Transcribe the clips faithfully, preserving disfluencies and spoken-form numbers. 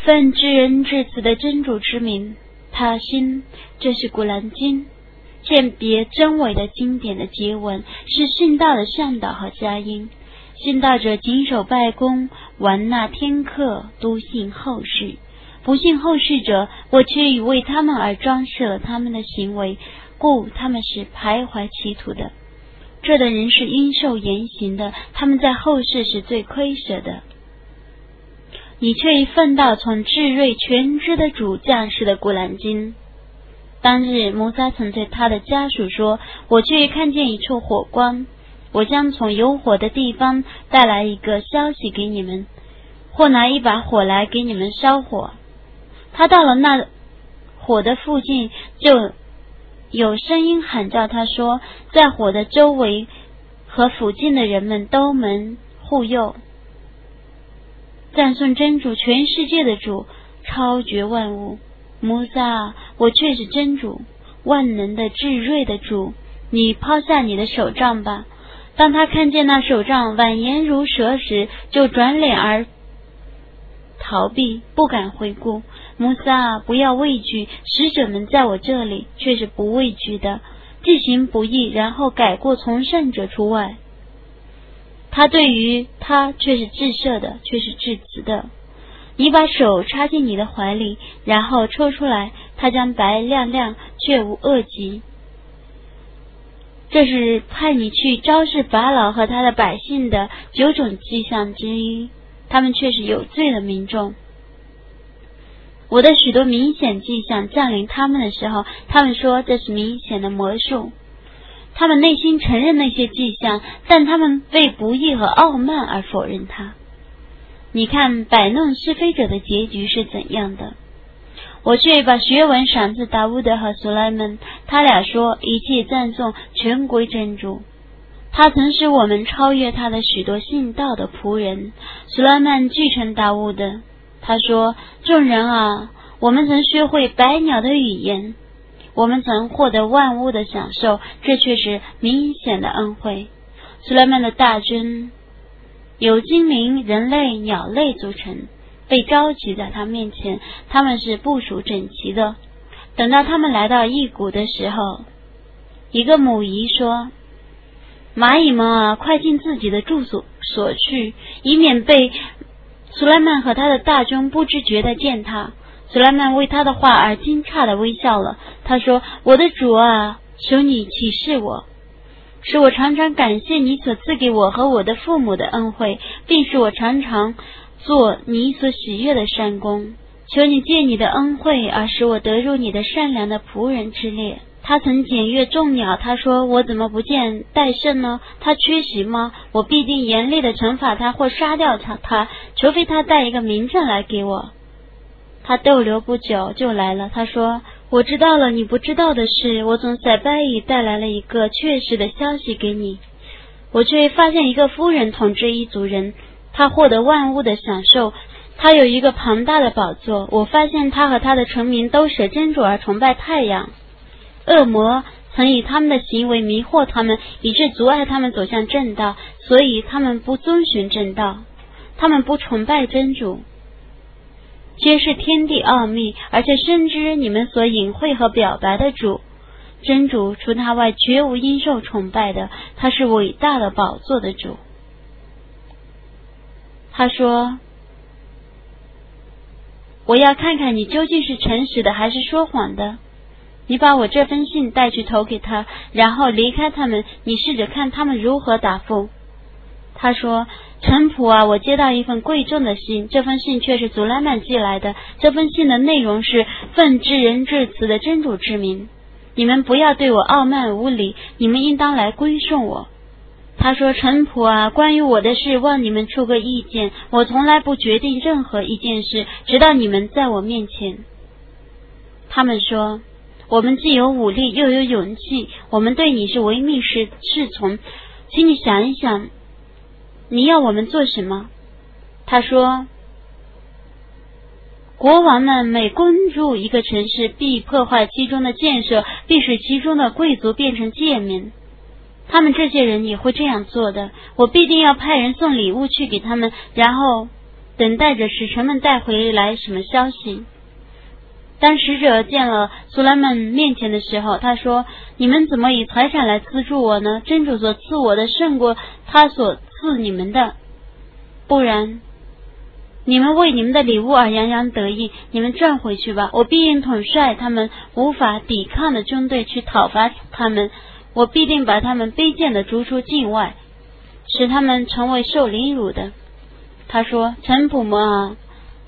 奉至仁至慈的真主之名，他心，这是古兰经，鉴别真伪的经典的结文，是信道的向导和佳音。信道者谨守拜功，玩纳天课，笃信后世。不信后世者，我却已为他们而装饰了他们的行为，故他们是徘徊歧途的。这等人是应受严刑的，他们在后世是最亏舍的。你却已奉到从至睿全知的主降世的古兰经。当日摩萨曾对他的家属说，我却看见一处火光，我将从有火的地方带来一个消息给你们，或拿一把火来给你们烧火。他到了那火的附近，就有声音喊叫他说，在火的周围和附近的人们都门护佑，赞颂真主，全世界的主，超绝万物。摩萨，我却是真主，万能的至睿的主，你抛下你的手杖吧。当他看见那手杖蜿蜒如蛇时，就转脸而逃避，不敢回顾。摩萨，不要畏惧，使者们在我这里却是不畏惧的，既行不义，然后改过从善者除外。他对于他却是至赦的，却是至慈的。你把手插进你的怀里，然后抽出来，它将白亮亮，却无恶疾。这是派你去昭示法老和他的百姓的九种迹象之一，他们却是有罪的民众。我的许多明显迹象降临他们的时候，他们说这是明显的魔术。他们内心承认那些迹象，但他们为不义和傲慢而否认它。你看摆弄是非者的结局是怎样的。我却把学文赏赐达乌德和苏莱曼，他俩说一切赞颂全归真主。他曾使我们超越他的许多信道的仆人。苏莱曼继承达乌德，他说，众人啊，我们曾学会百鸟的语言，我们曾获得万物的享受，这却是明显的恩惠。苏莱曼的大军由精灵、人类、鸟类组成，被召集在他面前，他们是部署整齐的。等到他们来到异谷的时候，一个母仪说，蚂蚁们啊，快进自己的住所所去，以免被苏莱曼和他的大军不知觉地见他。苏莱曼为他的话而惊诧地微笑了，他说，我的主啊，求你启示我，使我常常感谢你所赐给我和我的父母的恩惠，并使我常常做你所喜悦的善功。求你借你的恩惠而使我得入你的善良的仆人之列。他曾检阅众鸟，他说，我怎么不见戴胜呢？他缺席吗？我必定严厉的惩罚他或杀掉他，他除非他带一个明证来给我。他逗留不久就来了，他说，我知道了你不知道的事，我从塞拜伊带来了一个确实的消息给你。我却发现一个夫人统治一族人，他获得万物的享受，他有一个庞大的宝座。我发现他和他的臣民都舍真主而崇拜太阳。恶魔曾以他们的行为迷惑他们，以致阻碍他们走向正道，所以他们不遵循正道，他们不崇拜真主。揭示天地奥秘，而且深知你们所隐晦和表白的主。真主除他外绝无应受崇拜的，他是伟大的宝座的主。他说，我要看看你究竟是诚实的还是说谎的。你把我这封信带去投给他，然后离开他们，你试着看他们如何答复。他说，臣仆啊，我接到一份贵重的信，这封信却是祖拉曼寄来的。这封信的内容是奉至仁至慈的真主之名，你们不要对我傲慢无礼，你们应当来归顺我。他说，臣仆啊，关于我的事望你们出个意见，我从来不决定任何一件事，直到你们在我面前。他们说，我们既有武力又有勇气，我们对你是唯命是是从，请你想一想，你要我们做什么？他说，国王们每攻入一个城市，必破坏其中的建设，必使其中的贵族变成贱民。他们这些人也会这样做的，我必定要派人送礼物去给他们，然后等待着使臣们带回来什么消息。当使者见了苏莱曼面前的时候，他说：你们怎么以财产来资助我呢？真主所赐我的胜过他所赐你们的，不然你们为你们的礼物而洋洋得意，你们转回去吧，我必定统帅他们无法抵抗的军队去讨伐他们，我必定把他们卑贱的逐出境外，使他们成为受凌辱的。他说：臣仆们啊，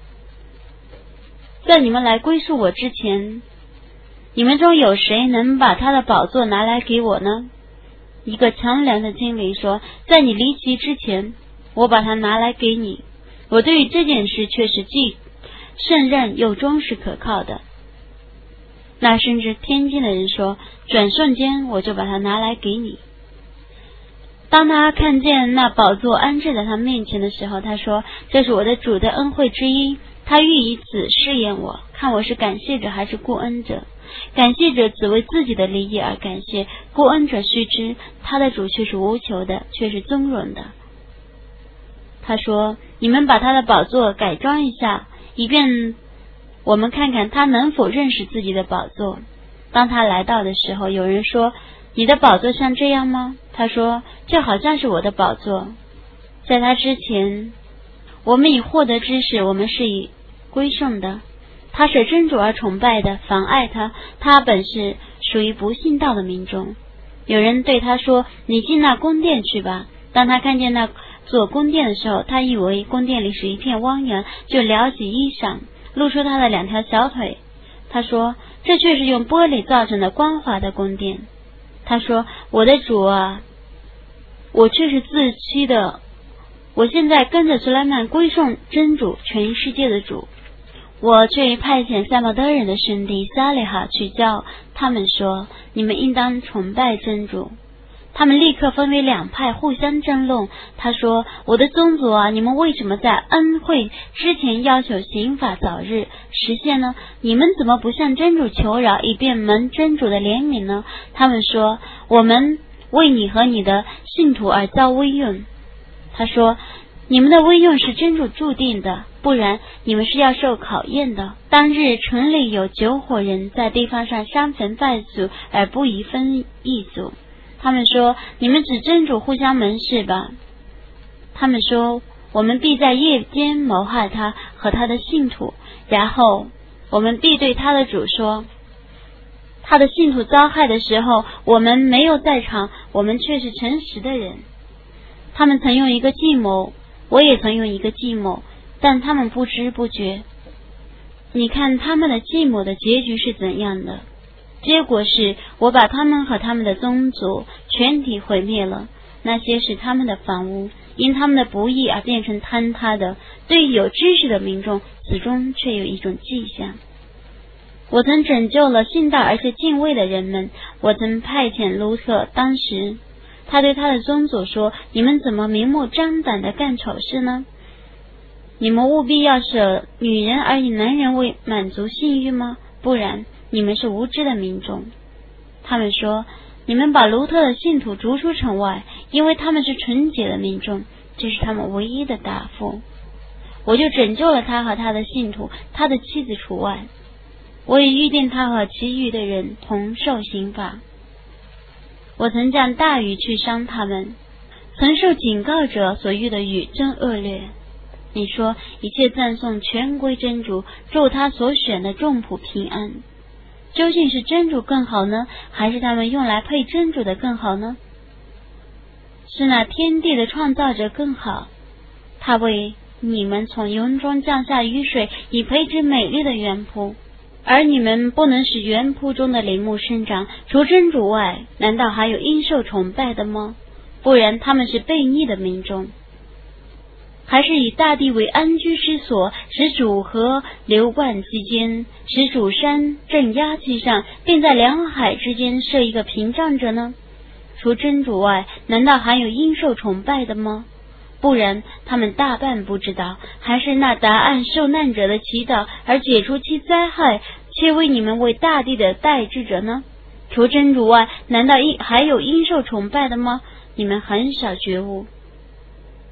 在你们来归属我之前，你们中有谁能把他的宝座拿来给我呢？一个强梁的经理说：在你离奇之前，我把它拿来给你。我对于这件事却是既胜任又忠实可靠的。那甚至天津的人说：转瞬间我就把它拿来给你。当他看见那宝座安置在他面前的时候，他说：这是我的主的恩惠之一，他欲以此试验我，看我是感谢者还是顾恩者。感谢者只为自己的利益而感谢，顾恩者须知他的主却是无求的，却是尊荣的。他说：你们把他的宝座改装一下，以便我们看看他能否认识自己的宝座。当他来到的时候，有人说：你的宝座像这样吗？他说：这好像是我的宝座。在他之前，我们已获得知识，我们是以归顺的。他是真主而崇拜的，妨碍他，他本是属于不信道的民众。有人对他说：你进那宫殿去吧。当他看见那座宫殿的时候，他以为宫殿里是一片汪洋，就撩起衣裳，露出他的两条小腿。他说：这却是用玻璃造成的光滑的宫殿。他说：我的主啊，我却是自欺的，我现在跟着苏莱曼归顺真主，全世界的主。我却派遣塞莫德人的兄弟萨利哈去教他们说：你们应当崇拜真主。他们立刻分为两派，互相争论。他说：我的宗族啊，你们为什么在恩惠之前要求刑法早日实现呢？你们怎么不向真主求饶，以便蒙真主的怜悯呢？他们说：我们为你和你的信徒而遭威用。他说：你们的威用是真主注定的，不然你们是要受考验的。当日城里有九伙人在地方上伤痕败俗，而不宜分一族。他们说：你们指真主互相盟誓吧。他们说：我们必在夜间谋害他和他的信徒，然后我们必对他的主说：他的信徒遭害的时候，我们没有在场，我们却是诚实的人。他们曾用一个计谋，我也曾用一个计谋，但他们不知不觉。你看他们的计谋的结局是怎样的？结果是我把他们和他们的宗族全体毁灭了。那些是他们的房屋，因他们的不义而变成坍塌的。对于有知识的民众，此中却有一种迹象。我曾拯救了信道而且敬畏的人们。我曾派遣卢特，当时他对他的宗族说：你们怎么明目张胆地干丑事呢？你们务必要舍女人而以男人为满足性欲吗？不然你们是无知的民众。他们说：你们把卢特的信徒逐出城外，因为他们是纯洁的民众，这是他们唯一的答复。我就拯救了他和他的信徒，他的妻子除外。我也预定他和其余的人同受刑罚。我曾将大雨去伤他们，曾受警告者所遇的雨真恶劣。你说一切赞颂全归真主，祝他所选的众仆平安。究竟是真主更好呢，还是他们用来配真主的更好呢？是那天地的创造者更好，他为你们从云中降下雨水，以培植美丽的园圃，而你们不能使园圃中的林木生长。除真主外，难道还有应受崇拜的吗？不然他们是悖逆的民众。还是以大地为安居之所，使主河流贯其间，使主山镇压其上，并在两海之间设一个屏障者呢？除真主外，难道还有应受崇拜的吗？不然他们大半不知道。还是那答案受难者的祈祷而解除其灾害，却为你们为大地的代志者呢？除真主外，难道还有应受崇拜的吗？你们很少觉悟。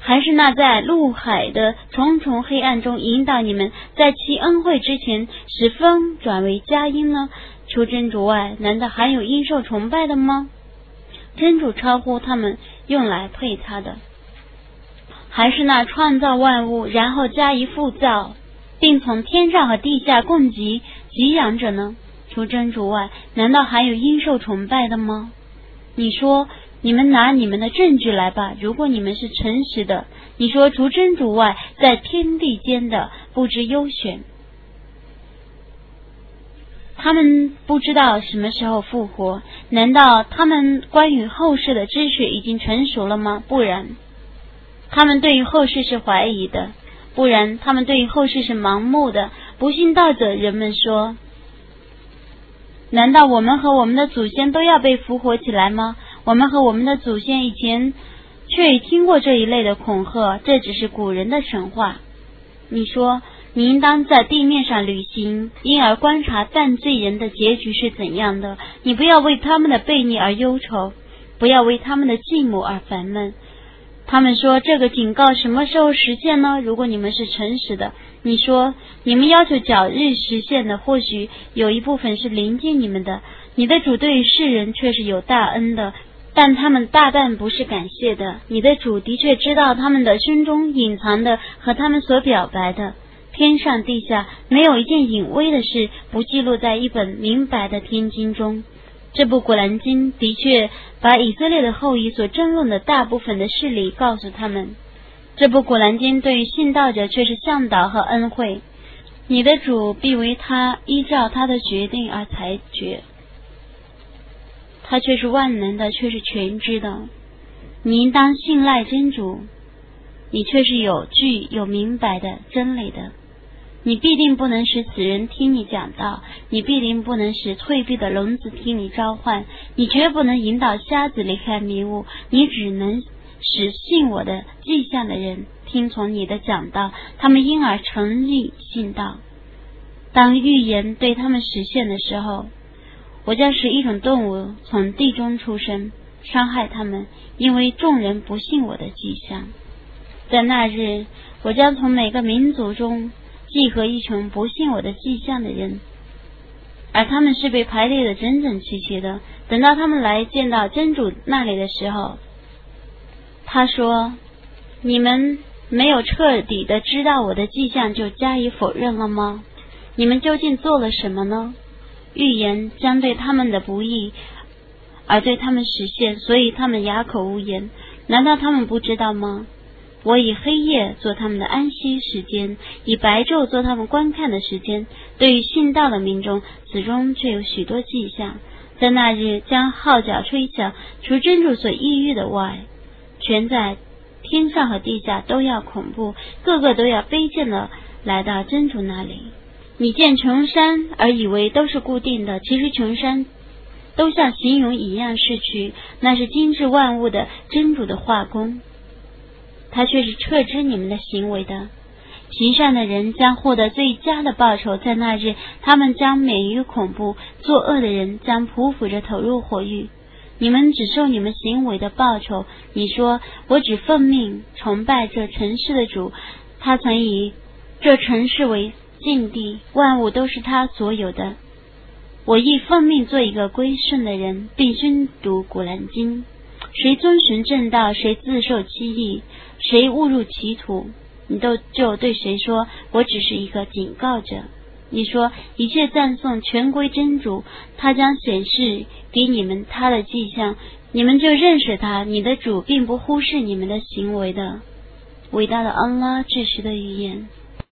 还是那在陆海的重重黑暗中引导你们，在其恩惠之前使风转为佳音呢？除真主外，难道还有应受崇拜的吗？真主超乎他们用来配他的。还是那创造万物，然后加以复造，并从天上和地下供给给养者呢？除真主外，难道还有应受崇拜的吗？你说，你们拿你们的证据来吧，如果你们是诚实的。你说，除真主外，在天地间的不知优选，他们不知道什么时候复活，难道他们关于后世的知识已经成熟了吗？不然，他们对于后世是怀疑的，不然他们对于后世是盲目的。不信道者人们说，难道我们和我们的祖先都要被复活起来吗？我们和我们的祖先以前却已听过这一类的恐吓，这只是古人的神话。你说，你应当在地面上旅行，因而观察犯罪人的结局是怎样的。你不要为他们的悖逆而忧愁，不要为他们的寂寞而烦闷。他们说，这个警告什么时候实现呢？如果你们是诚实的，你说，你们要求早日实现的，或许有一部分是临近你们的。你的主对世人却是有大恩的，但他们大半不是感谢的。你的主的确知道他们的心中隐藏的和他们所表白的。天上地下没有一件隐微的事不记录在一本明白的天经中。这部古兰经的确把以色列的后裔所争论的大部分的事理告诉他们。这部古兰经对于信道者却是向导和恩惠。你的主必为他依照他的决定而裁决，他却是万能的，却是全知的。你应当信赖真主，你却是有据有明白的真理的。你必定不能使死人听你讲道，你必定不能使退避的聋子听你召唤，你绝不能引导瞎子离开迷雾，你只能使信我的迹象的人听从你的讲道，他们因而诚意信道。当预言对他们实现的时候，我将使一种动物从地中出生，伤害他们，因为众人不信我的迹象。在那日，我将从每个民族中集合一群不信我的迹象的人，而他们是被排列的整整齐齐的。等到他们来见到真主那里的时候，他说，你们没有彻底的知道我的迹象就加以否认了吗？你们究竟做了什么呢？预言将对他们的不义而对他们实现，所以他们哑口无言。难道他们不知道吗？我以黑夜做他们的安息时间，以白昼做他们观看的时间。对于信道的民众，此中却有许多迹象。在那日将号角吹响，除真主所抑郁的外，全在天上和地下都要恐怖，个个都要卑贱的来到真主那里。你见穷山而以为都是固定的，其实穷山都像形容一样逝去，那是精致万物的真主的画工，他却是撤知你们的行为的。行善的人将获得最佳的报酬，在那日他们将免于恐怖，作恶的人将匍匐着投入火狱。你们只受你们行为的报酬。你说，我只奉命崇拜这城市的主，他曾以这城市为境地，万物都是他所有的。我亦奉命做一个归顺的人，并宣读古兰经。谁遵循正道，谁自受其益，谁误入歧途，你都就对谁说，我只是一个警告者。你说，一切赞颂全归真主，他将显示给你们他的迹象，你们就认识他。你的主并不忽视你们的行为的。伟大的安拉至实的语言。